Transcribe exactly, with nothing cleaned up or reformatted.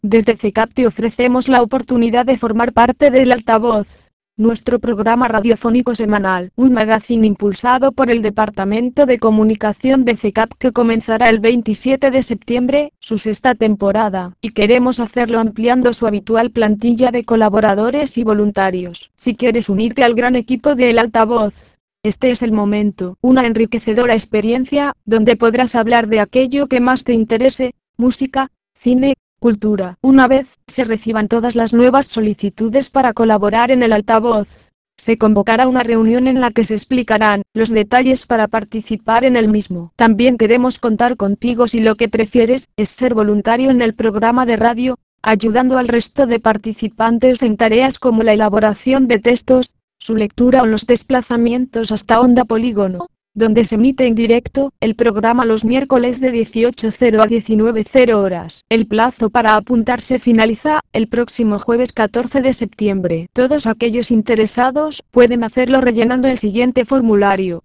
Desde C E C A P te ofrecemos la oportunidad de formar parte del Altavoz, nuestro programa radiofónico semanal, un magazine impulsado por el Departamento de Comunicación de C E C A P que comenzará el veintisiete de septiembre, su sexta temporada, y queremos hacerlo ampliando su habitual plantilla de colaboradores y voluntarios. Si quieres unirte al gran equipo de El Altavoz, este es el momento, una enriquecedora experiencia, donde podrás hablar de aquello que más te interese, música, cine, cultura. Una vez se reciban todas las nuevas solicitudes para colaborar en El Altavoz, se convocará una reunión en la que se explicarán los detalles para participar en el mismo. También queremos contar contigo si lo que prefieres es ser voluntario en el programa de radio, ayudando al resto de participantes en tareas como la elaboración de textos, su lectura o los desplazamientos hasta Onda Polígono, donde se emite en directo el programa los miércoles de dieciocho cero a diecinueve cero horas. El plazo para apuntarse finaliza el próximo jueves catorce de septiembre. Todos aquellos interesados pueden hacerlo rellenando el siguiente formulario.